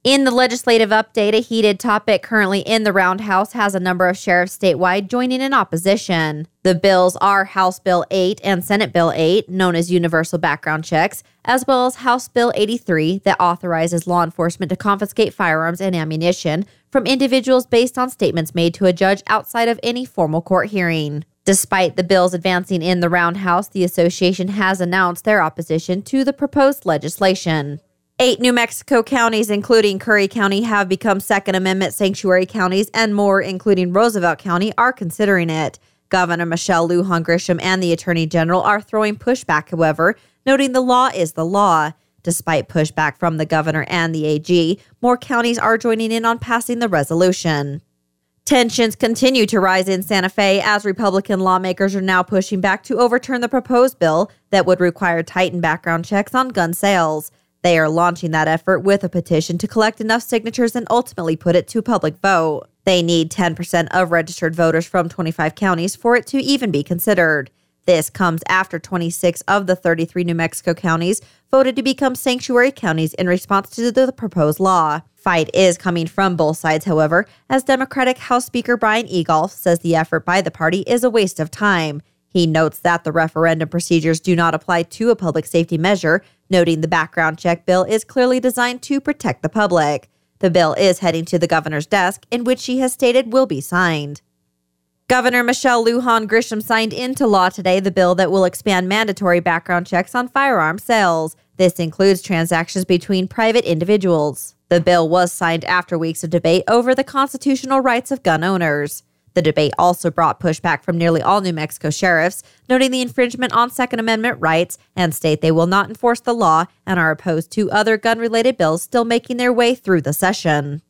In the legislative update, a heated topic currently in the Roundhouse has a number of sheriffs statewide joining in opposition. The bills are House Bill 8 and Senate Bill 8, known as universal background checks, as well as House Bill 83 that authorizes law enforcement to confiscate firearms and ammunition from individuals based on statements made to a judge outside of any formal court hearing. Despite the bills advancing in the Roundhouse, the association has announced their opposition to the proposed legislation. 8 New Mexico counties, including Curry County, have become Second Amendment sanctuary counties, and more, including Roosevelt County, are considering it. Governor Michelle Lujan Grisham and the Attorney General are throwing pushback, however, noting the law is the law. Despite pushback from the governor and the AG, more counties are joining in on passing the resolution. Tensions continue to rise in Santa Fe as Republican lawmakers are now pushing back to overturn the proposed bill that would require tightened background checks on gun sales. They are launching that effort with a petition to collect enough signatures and ultimately put it to public vote. They need 10% of registered voters from 25 counties for it to even be considered. This comes after 26 of the 33 New Mexico counties voted to become sanctuary counties in response to the proposed law. Fight is coming from both sides, however, as Democratic House Speaker Brian Egolf says the effort by the party is a waste of time. He notes that the referendum procedures do not apply to a public safety measure, noting the background check bill is clearly designed to protect the public. The bill is heading to the governor's desk, in which she has stated will be signed. Governor Michelle Lujan Grisham signed into law today the bill that will expand mandatory background checks on firearm sales. This includes transactions between private individuals. The bill was signed after weeks of debate over the constitutional rights of gun owners. The debate also brought pushback from nearly all New Mexico sheriffs, noting the infringement on Second Amendment rights and state they will not enforce the law and are opposed to other gun-related bills still making their way through the session.